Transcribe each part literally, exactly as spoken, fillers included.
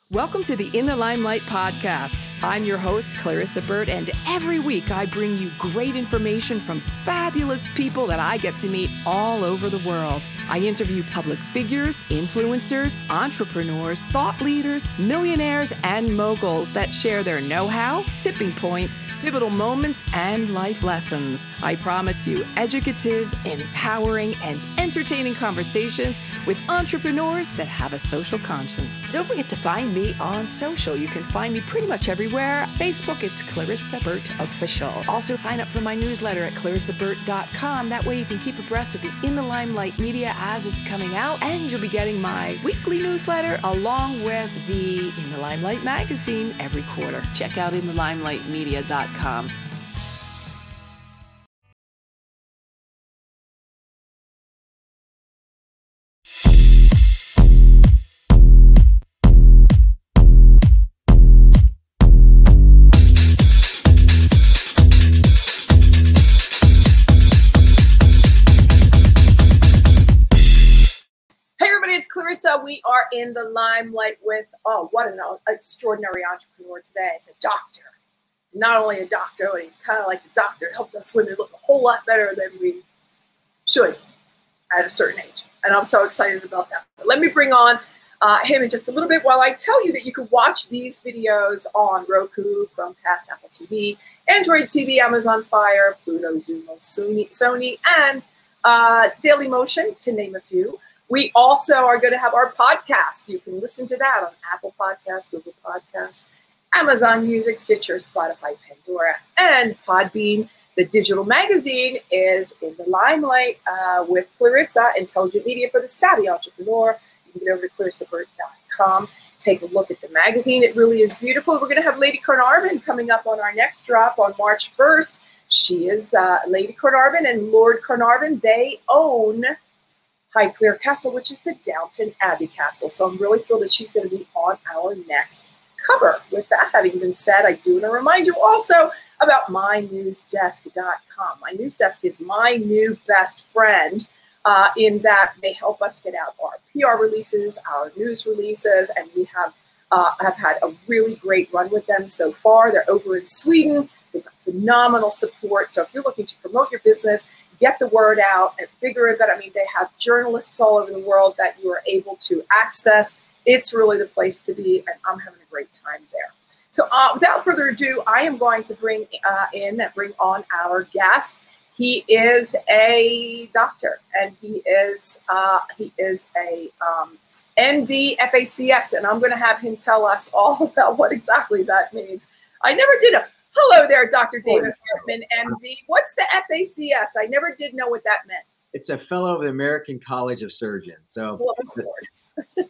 Welcome to the In the Limelight podcast. I'm your host, Clarissa Burt, and every week I bring you great information from fabulous people that I get to meet all over the world. I interview public figures, influencers, entrepreneurs, thought leaders, millionaires, and moguls that share their know-how, tipping points, pivotal moments, and life lessons. I promise you educative, empowering, and entertaining conversations with entrepreneurs that have a social conscience. Don't forget to find me on social. You can find me pretty much everywhere. Facebook, it's Clarissa Burt Official. Also, sign up for my newsletter at clarissa burt dot com. That way you can keep abreast of the In the Limelight media as it's coming out, and you'll be getting my weekly newsletter along with the In the Limelight magazine every quarter. Check out in the limelight media dot com. Clarissa, we are in the limelight with, oh, what an extraordinary entrepreneur today. He's a doctor. Not only a doctor, but he's kind of like the doctor. It helps us women look a whole lot better than we should at a certain age. And I'm so excited about that. But let me bring on uh, him in just a little bit while I tell you that you can watch these videos on Roku, Chromecast, Apple T V, Android T V, Amazon Fire, Pluto, Zumo, Sony, Sony and uh, Daily Motion, to name a few. We also are going to have our podcast. You can listen to that on Apple Podcasts, Google Podcasts, Amazon Music, Stitcher, Spotify, Pandora, and Podbean. The digital magazine is In the Limelight uh, with Clarissa, Intelligent Media for the Savvy Entrepreneur. You can get over to clarissa burt dot com. Take a look at the magazine. It really is beautiful. We're going to have Lady Carnarvon coming up on our next drop on March first. She is uh, Lady Carnarvon and Lord Carnarvon. They own Highclere Castle, which is the Downton Abbey Castle. So I'm really thrilled that she's going to be on our next cover. With that having been said, I do want to remind you also about my news desk dot com. My news desk is my new best friend uh, in that they help us get out our P R releases, our news releases, and we have uh, have had a really great run with them so far. They're over in Sweden. They've got phenomenal support. So if you're looking to promote your business, get the word out and figure it out. I mean, they have journalists all over the world that you are able to access. It's really the place to be, and I'm having a great time there. So uh, without further ado, I am going to bring uh, in and bring on our guest. He is a doctor, and he is uh, he is a um, M D F A C S, and I'm going to have him tell us all about what exactly that means. I never did a Hello there, Doctor David Hartman, M D. What's the F A C S? I never did know what that meant. It's a fellow of the American College of Surgeons. So, well, of course,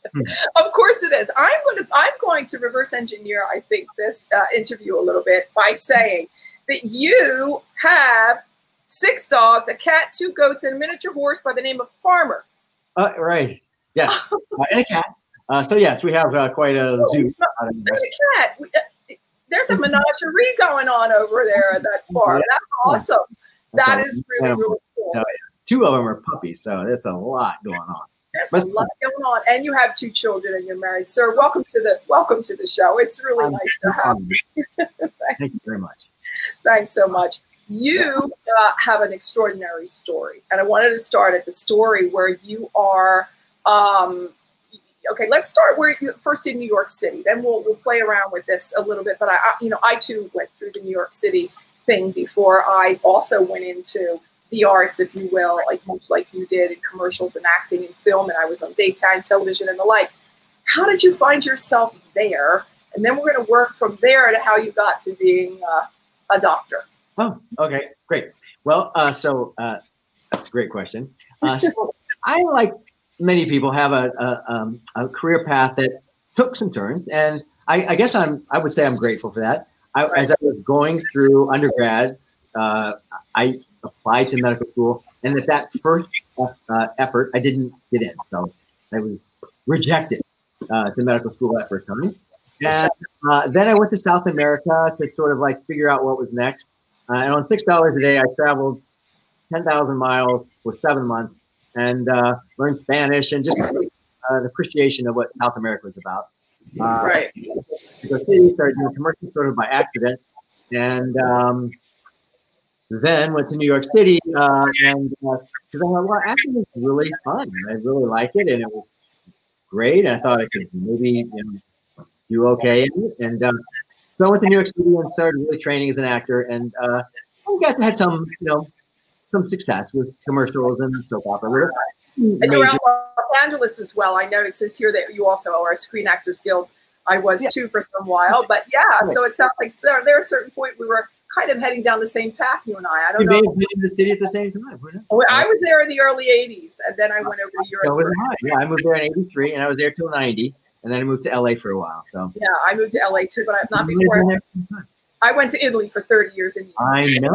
of course it is. I'm going to I'm going to reverse engineer, I think, this uh, interview a little bit by saying that you have six dogs, a cat, two goats, and a miniature horse by the name of Farmer. Uh, right. Yes, uh, and a cat. Uh, so yes, we have uh, quite a oh, zoo. Not, and a cat. We, uh, There's a menagerie going on over there at that farm. That's awesome. That is really, really cool. So, yeah. Two of them are puppies, so it's a lot going on. There's a lot going on, and you have two children, and you're married, sir. Welcome to the welcome to the show. It's really nice to have you. Thank you very much. Thanks so much. You uh, have an extraordinary story, and I wanted to start at the story where you are. Um, Okay, let's start where you, first in New York City. Then we'll we'll play around with this a little bit. But I, I, you know, I too went through the New York City thing before I also went into the arts, if you will, like much like you did in commercials and acting and film. And I was on daytime television and the like. How did you find yourself there? And then we're going to work from there to how you got to being uh, a doctor. Oh, okay, great. Well, uh, so uh, that's a great question. Uh, so I like. Many people have a, a, um, a career path that took some turns, and I, I guess I'm. I would say I'm grateful for that. I, right. As I was going through undergrad, uh, I applied to medical school, and at that first uh, effort, I didn't get in, so I was rejected uh, to medical school that first time. And uh, then I went to South America to sort of like figure out what was next. Uh, and on six dollars a day, I traveled ten thousand miles for seven months. And uh, learned Spanish and just uh, an appreciation of what South America was about. Uh, right. So City started doing commercials sort of by accident, and um, then went to New York City, uh, and because uh, I thought, well, acting was really fun. I really liked it, and it was great. And I thought I could maybe you know, do okay in it. And uh, so I went to New York City and started really training as an actor, and uh, I got to have some, you know, some success with commercials and soap opera. And you're out Los Angeles as well. I noticed this here that you also are a Screen Actors Guild. I was yeah. too for some while, but yeah. Right. So it sounds like there, there a certain point we were kind of heading down the same path, you and I. I don't you know. You been in the city at the same time. Well, I was there in the early eighties, and then I went over to Europe. So was I. Yeah, I moved there in eighty-three, and I was there till ninety, and then I moved to L A for a while. So yeah, I moved to L A too, but I, not before. I, I went to Italy for thirty years. In I know.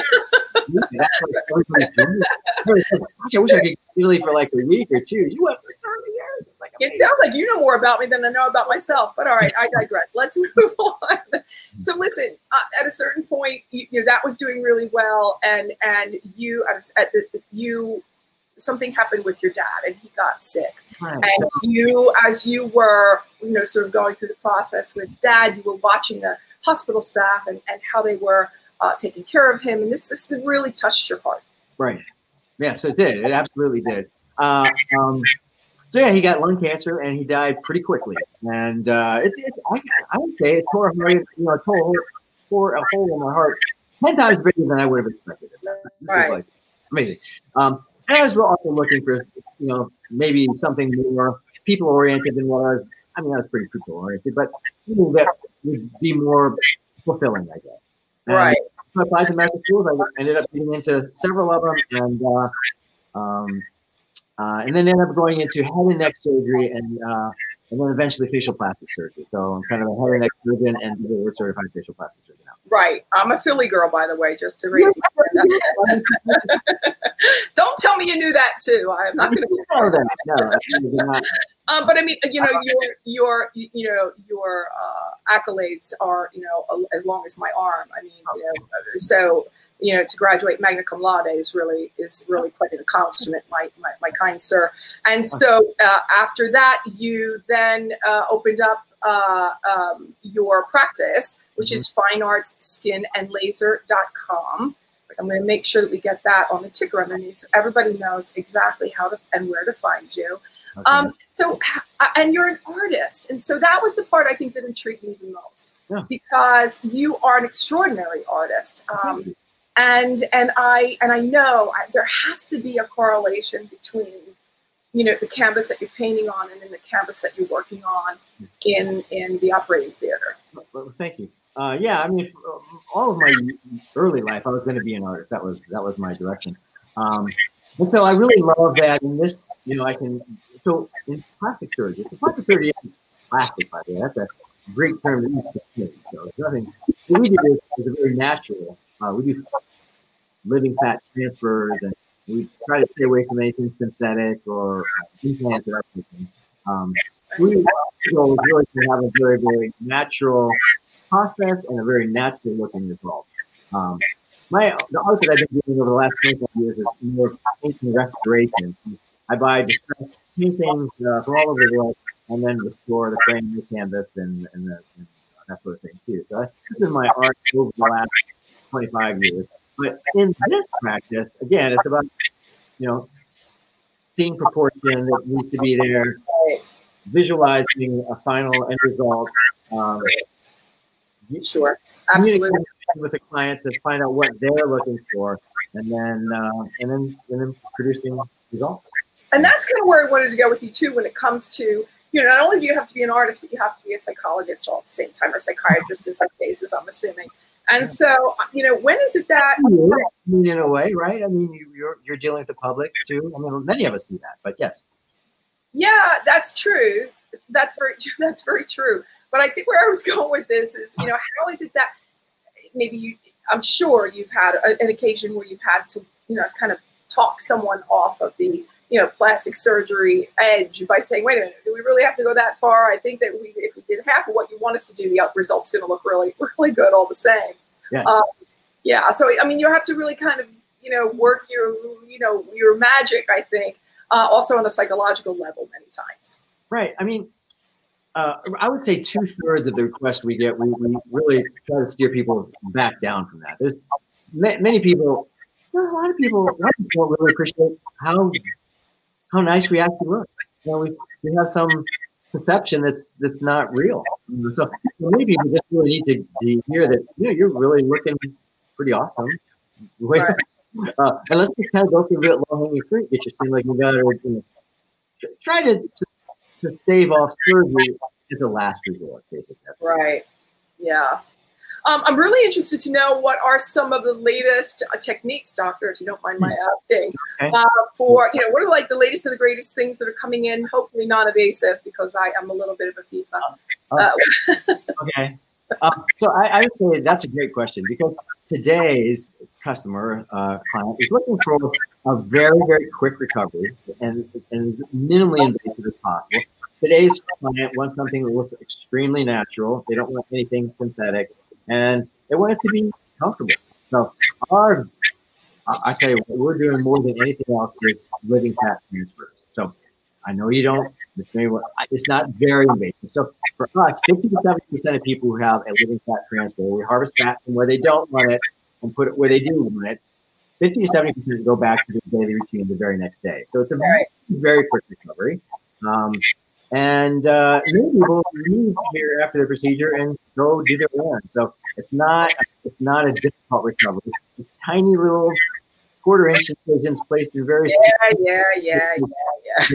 Yeah, that's what everybody's doing. Gosh, I wish I could go to Italy for like a week or two. You went for thirty years. Like it sounds like you know more about me than I know about myself. But all right, I digress. Let's move on. So listen, uh, at a certain point, you, you know that was doing really well, and and you at the, you something happened with your dad, and he got sick. Right. And you, as you were, you know, sort of going through the process with Dad, you were watching the hospital staff and, and how they were uh, taking care of him, and this this really touched your heart. Right. Yeah. So it did. It absolutely did. Uh, um, so yeah, he got lung cancer and he died pretty quickly. And uh, it's, it's I, I would say it tore a heart, you know, tore, tore a hole in my heart ten times bigger than I would have expected. It right. was like amazing. Um, and I was also looking for, you know, maybe something more people oriented than what I was. I mean, I was pretty people oriented, but you know, that would be more fulfilling, I guess. And right. So I applied to medical schools. I ended up getting into several of them, and uh, um, uh, and then ended up going into head and neck surgery, and uh, and then eventually facial plastic surgery. So I'm kind of a head and neck surgeon and a certified facial plastic surgeon now. Right. I'm a Philly girl, by the way, just to raise my Don't tell me you knew that too. I'm not going to know that. No, not. Um, but I mean, you know, your your you know your uh, accolades are you know as long as my arm. I mean, you know, so you know to graduate magna cum laude is really is really quite an accomplishment, my my, my kind sir. And so uh, after that, you then uh, opened up uh, um, your practice, which is fine arts skin and laser dot com. So I'm going to make sure that we get that on the ticker underneath so everybody knows exactly how to and where to find you. Okay. Um, so, and you're an artist. And so that was the part I think that intrigued me the most yeah. because you are an extraordinary artist. Um, and, and I, and I know I, there has to be a correlation between, you know, the canvas that you're painting on and then the canvas that you're working on in, in the operating theater. Well, thank you. Uh, yeah. I mean, all of my early life, I was going to be an artist. That was, that was my direction. Um, and so I really love that in this, you know, I can, So in plastic surgery, the plastic surgery is plastic, by the way. That's a great term to use. So it's nothing. What we do is, is very natural. Uh, we do living fat transfers, and we try to stay away from anything synthetic or uh, implants or everything. Um, we goal is really to have a very, very natural process and a very natural looking result. Um, my the art that I've been doing over the last twenty-five years is more painting restoration. I buy distressed paintings uh, from all over the world, and then restore the frame, the canvas, and, and, the, and that sort of thing too. So this is my art over the last twenty-five years. But in this practice, again, it's about you know seeing proportion that needs to be there, visualizing a final end result. Um, sure, absolutely. With the client to find out what they're looking for, and then uh, and then and then producing results. And that's kind of where I wanted to go with you too when it comes to, you know, not only do you have to be an artist, but you have to be a psychologist all at the same time, or psychiatrist in some cases, I'm assuming. And so, you know, when is it that? I mean, in a way, right? I mean, you, you're you're dealing with the public too. I mean, many of us do that, but yes. Yeah, that's true. That's very that's very true. But I think where I was going with this is, you know, how is it that maybe you? I'm sure you've had a, an occasion where you've had to, you know, kind of talk someone off of the you know, plastic surgery edge by saying, wait a minute, do we really have to go that far? I think that we, if we did half of what you want us to do, the result's going to look really, really good all the same. Yeah. Um, yeah. So, I mean, you have to really kind of, you know, work your, you know, your magic, I think, uh, also on a psychological level many times. Right. I mean, uh, I would say two thirds of the requests we get, we, we really try to steer people back down from that. There's ma- many people, well, a lot of people, a lot of people don't really appreciate how how nice we actually look. You know, we, we have some perception that's that's not real. So, so many people just really need to, to hear that, you know, you're really looking pretty awesome. Right. Uh, and let's just kind of go through a bit low-hanging fruit. Get you seem like you got to, you know, try to, to to stave off surgery as a last resort, basically. Right. Yeah. Um, I'm really interested to know what are some of the latest uh, techniques, doctor, if you don't mind my asking, okay. uh, for, you know, what are like the latest and the greatest things that are coming in, hopefully non-invasive, because I am a little bit of a FIFA. Uh, okay. Uh, so I, I would say that's a great question, because today's customer uh, client is looking for a very, very quick recovery and, and as minimally invasive as possible. Today's client wants something that looks extremely natural. They don't want anything synthetic, and they want it to be comfortable. So our, I tell you what, we're doing more than anything else is living fat transfers. So I know you don't, it's not very invasive. So for us, fifty to seventy percent of people who have a living fat transfer, we harvest fat from where they don't want it and put it where they do want it. fifty to seventy percent go back to the daily routine the very next day. So it's a very, very quick recovery. Um, and uh, many people leave here after the procedure and go do their run. So it's not, it's not a difficult recovery. It's tiny little quarter inch incisions placed in various. Yeah, yeah, yeah, yeah,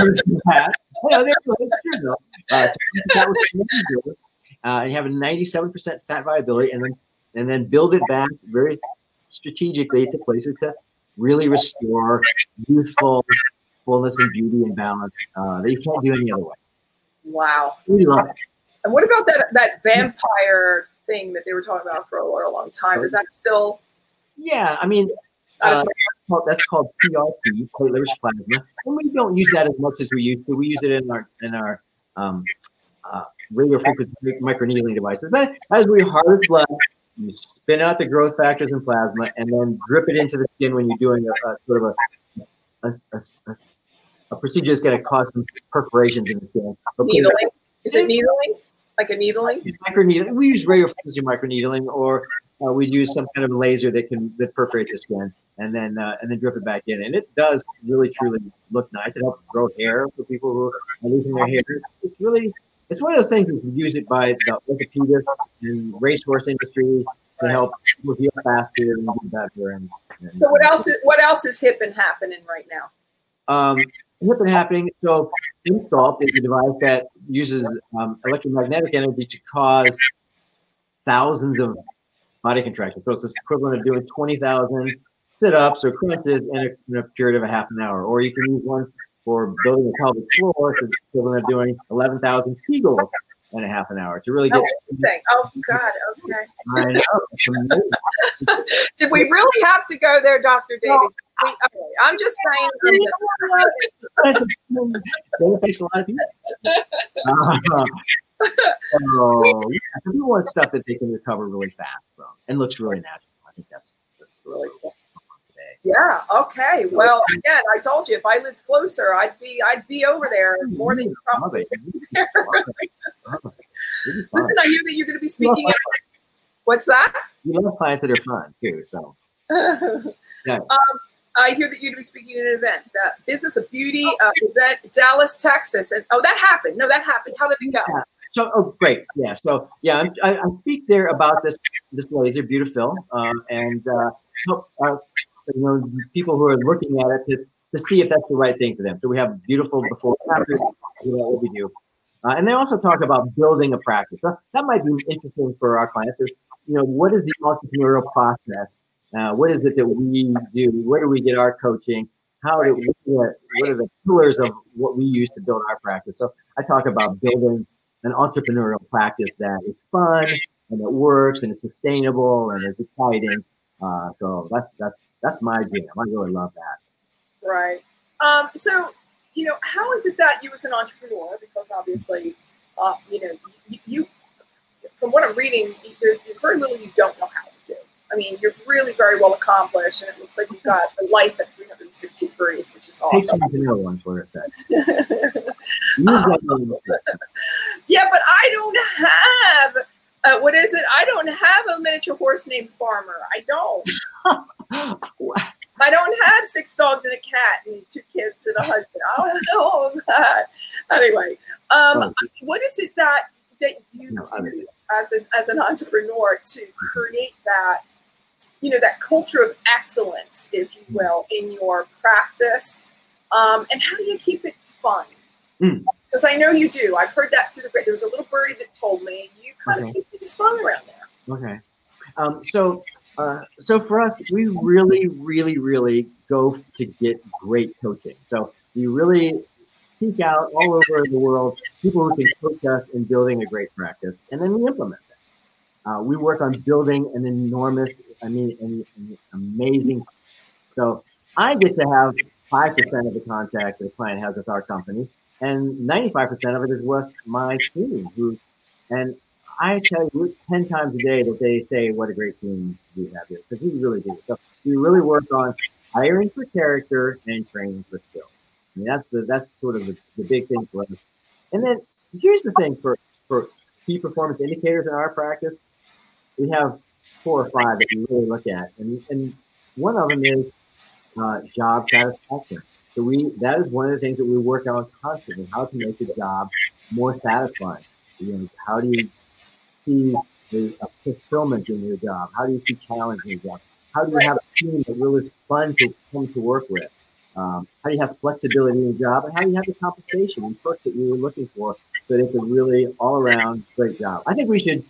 yeah. Well, that's true though. Uh, that was uh, and you have a ninety-seven percent fat viability, and then and then build it back very strategically to places to really restore youthful fullness and beauty and balance uh, that you can't do any other way. Wow. We love it. And what about that that vampire thing that they were talking about for a long, long time? Is that still? Yeah, I mean, uh, that's called P R P, platelet-rich plasma, and we don't use that as much as we used to. We use it in our in our um, uh, radio frequency microneedling devices. But as we harvest blood, you spin out the growth factors in plasma, and then drip it into the skin when you're doing a, a sort of a a, a, a, a procedure that's going to cause some perforations in the skin. Needling? Is it needling? Like a needling? Microneedling. We use radio frequency microneedling, or uh, we use some kind of laser that can that perforates the skin, and then uh, and then drip it back in. And it does really truly look nice. It helps grow hair for people who are losing their hair. It's, it's really it's one of those things that you use it by the orthopedists and racehorse industry to help people heal faster and get better. And, and so what else is what else is hip and happening right now? Um, hip and happening. So InSculpt is a device that uses um, electromagnetic energy to cause thousands of body contractions. So it's the equivalent of doing twenty thousand sit-ups or crunches in a, in a period of a half an hour. Or you can use one for building a pelvic floor, so it's the equivalent of doing eleven thousand Kegels in a half an hour to really get. Oh God! Okay. I know. It's amazing. Did we really have to go there, Doctor David? No. Okay, I'm just saying. That affects a lot of people. Uh, so, yeah, we want stuff that they can recover really fast from and looks really natural. I think that's that's really cool. Yeah. Okay. Well, again, I told you if I lived closer, I'd be I'd be over there more than you probably. Listen, I hear that you're going to be speaking. At, what's that? You love clients that are fun too. So. Yeah. Um, I hear that you're going to be speaking at an event, the Business of Beauty uh, event, Dallas, Texas, and oh, that happened. No, that happened. How did it go? Yeah. So, oh, great. Yeah. So, yeah, I, I speak there about this this laser, Beautifil, um, and uh, help uh, you know people who are looking at it to, to see if that's the right thing for them. So we have beautiful before and after. You know what we do, uh, and they also talk about building a practice. So that might be interesting for our clients. Is, you know, what is the entrepreneurial process? Uh, what is it that we do? Where do we get our coaching? How do we, what are the pillars of what we use to build our practice? So I talk about building an entrepreneurial practice that is fun and it works and it's sustainable and it's exciting. Uh, so that's that's that's my jam. I really love that. Right. Um, so you know, how is it that you as an entrepreneur? Because obviously, uh, you know, you, you from what I'm reading, there's, there's very little you don't know how to do. I mean, you're really very well accomplished, and it looks like you've got a life at three hundred sixty degrees, which is awesome. Another one for a sec. um, Yeah, but I don't have, uh, what is it? I don't have a miniature horse named Farmer. I don't. I don't have six dogs and a cat and two kids and a husband. I don't have all of that. Anyway, um, oh. what is it that, that you no, do as an, as an entrepreneur to create that, you know, that culture of excellence, if you will, in your practice? Um, and how do you keep it fun? Mm. Because I know you do. I've heard that through the great. There was a little birdie that told me you kind okay. of keep things fun around there. Okay. Um, so, uh, so for us, we really, really, really go to get great coaching. So we really seek out all over the world people who can coach us in building a great practice, and then we implement that. Uh, we work on building an enormous, I mean, an, an amazing. So I get to have five percent of the contact that a client has with our company. And ninety-five percent of it is with my team. Who, and I tell you, it's ten times a day that they say what a great team we have here. Because we really do. So we really work on hiring for character and training for skills. I mean, that's the that's sort of the, the big thing for us. And then here's the thing for, for key performance indicators in our practice. We have four or five that we really look at. And, and one of them is uh, job satisfaction. So we that is one of the things that we work on constantly, how to make the job more satisfying. You know, how do you see the uh, fulfillment in your job? How do you see challenge in your job? How do you have a team that really is fun to come to work with? Um, how do you have flexibility in your job? And how do you have the compensation and perks that you were looking for so that it's a really all-around great job? I think we should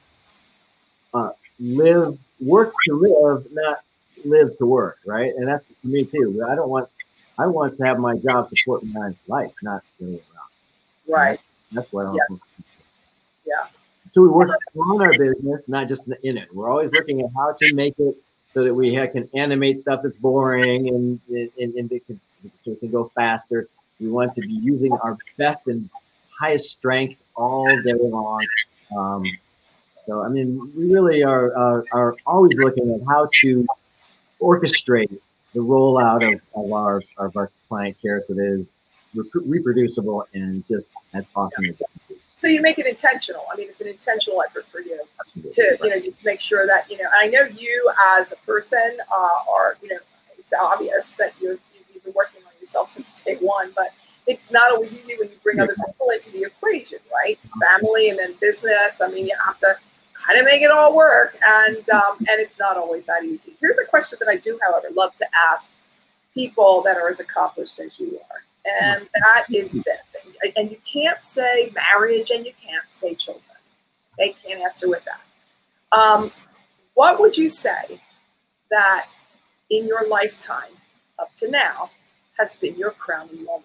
uh, live, work to live, not live to work, right? And that's for me too. I don't want I want to have my job support my life, not the other way around. Right. That's what I yeah. want. Yeah. So we work on our business, not just in it. We're always looking at how to make it so that we can animate stuff that's boring and, and, and it can, so it can go faster. We want to be using our best and highest strengths all day long. Um, so, I mean, we really are, are, are always looking at how to orchestrate the rollout of, of our of our client care so that it is rep- reproducible and just as awesome as it can be. So you make it intentional. I mean, it's an intentional effort for you to, you know, just make sure that, you know, I know you as a person uh, are, you know, it's obvious that you're, you've been working on yourself since day one, but it's not always easy when you bring other people into the equation, right? Family and then business. I mean, you have to kind of make it all work, and um, and it's not always that easy. Here's a question that I do, however, love to ask people that are as accomplished as you are, and that is this. And, and you can't say marriage, and you can't say children. They can't answer with that. Um, what would you say that in your lifetime up to now has been your crowning moment?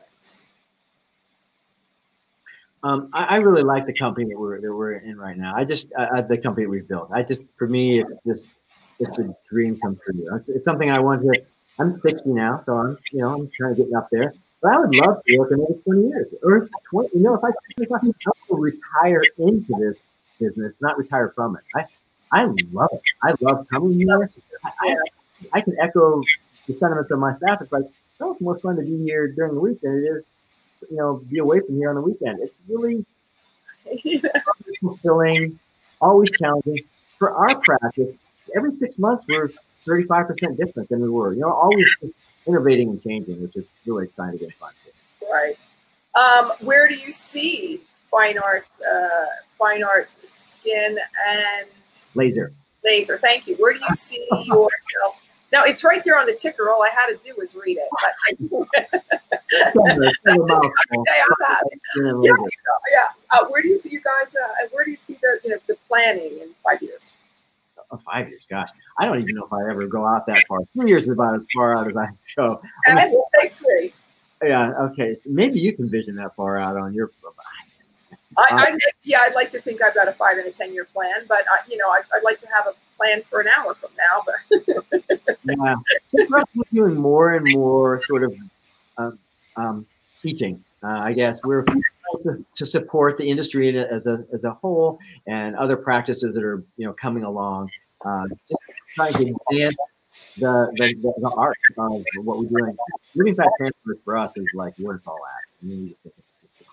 Um, I, I really like the company that we're that we're in right now. I just uh, the company we've built. I just for me, it's just it's a dream come true. It's, it's something I want to. I'm sixty now, so I'm you know I'm trying to get up there. But I would love to work another twenty years or twenty. You know, if I if I will retire into this business, not retire from it. I I love it. I love coming here. I, I, I can echo the sentiments of my staff. It's like oh, it's more fun to be here during the week than it is. You know, be away from here on the weekend. It's really fulfilling, always challenging. For our practice, every six months we're thirty-five percent different than we were. You know, always innovating and changing, which is really exciting and fun. Right. Um, where do you see fine arts, uh, fine arts, skin and laser? Laser. Thank you. Where do you see yourself? No, it's right there on the ticker. All I had to do was read it. But I, that's just, okay, I'm happy. Yeah, yeah. Uh, where do you see you guys? Uh, where do you see the you know the planning in five years? Oh, five years, gosh, I don't even know if I ever go out that far. Three years is about as far out as I go. I mean, we'll take three. Yeah. Okay. So maybe you can vision that far out on your. I, uh, I yeah, I'd like to think I've got a five and a ten year plan, but I, you know, I, I'd like to have a plan for an hour from now. But yeah, so we're doing more and more sort of um, um, teaching. Uh, I guess we're to, to support the industry as a as a whole and other practices that are you know coming along. Uh, just trying to advance the the, the, the art of what we're doing. Moving fat transfer for us is like where it's all at. I mean, it's just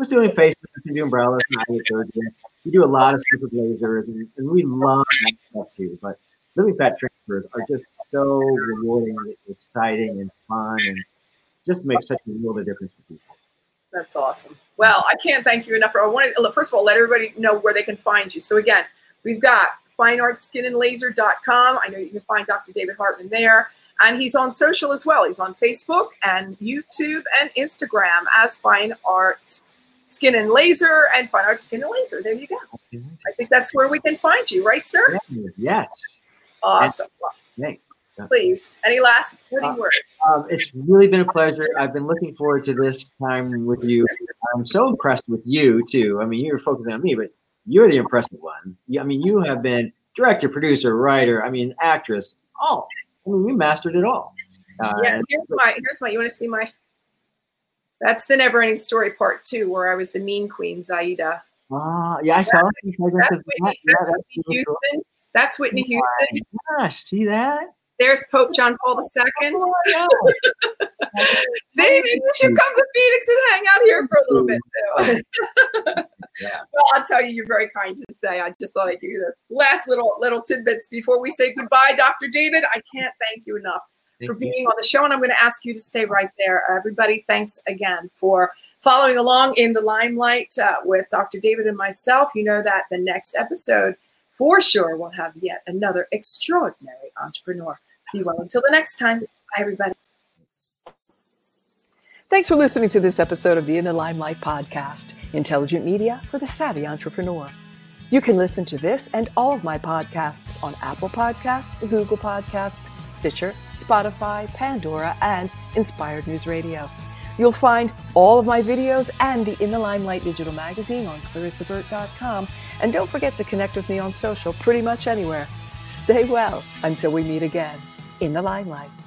was doing faces and doing brows and eye surgery. We do a lot of super lasers, and, and we love that stuff too. But living fat transfers are just so rewarding, and exciting, and fun, and just makes such a world of difference for people. That's awesome. Well, I can't thank you enough. I want to, first of all, let everybody know where they can find you. So again, we've got fine arts skin and laser dot com. I know you can find Doctor David Hartman there. And he's on social as well. He's on Facebook and YouTube and Instagram as Fine Arts Skin and Laser and Fine Arts Skin and Laser. There you go. I think that's where we can find you, right, sir? Yes. Awesome. Thanks. Please, any last uh, words? Um, it's really been a pleasure. I've been looking forward to this time with you. I'm so impressed with you, too. I mean, you're focusing on me, but you're the impressive one. I mean, you have been director, producer, writer, I mean, actress, all. I mean, you mastered it all. Uh, yeah, here's my, here's my, you want to see my, that's the Never Ending Story part two, where I was the mean queen, Zaida. Ah, uh, yeah, I saw it. That's, Whitney, yeah, that's that's Whitney Houston. Cool. That's Whitney Houston. Yeah, see that? There's Pope John Paul the Second. Oh, yeah. See, maybe we should come to Phoenix and hang out here for a little bit too. Yeah. Well, I'll tell you, you're very kind to say. I just thought I'd give you this last little little tidbits before we say goodbye, Doctor David. I can't thank you enough thank for being you. on the show, and I'm going to ask you to stay right there. Everybody, thanks again for following along in the limelight uh, with Doctor David and myself. You know that the next episode, for sure, will have yet another extraordinary entrepreneur. Be well until the next time. Bye, everybody. Thanks for listening to this episode of the In the Limelight podcast, intelligent media for the savvy entrepreneur. You can listen to this and all of my podcasts on Apple Podcasts, Google Podcasts, Stitcher, Spotify, Pandora, and Inspired News Radio. You'll find all of my videos and the In the Limelight digital magazine on clarissa burt dot com. And don't forget to connect with me on social pretty much anywhere. Stay well until we meet again in the limelight.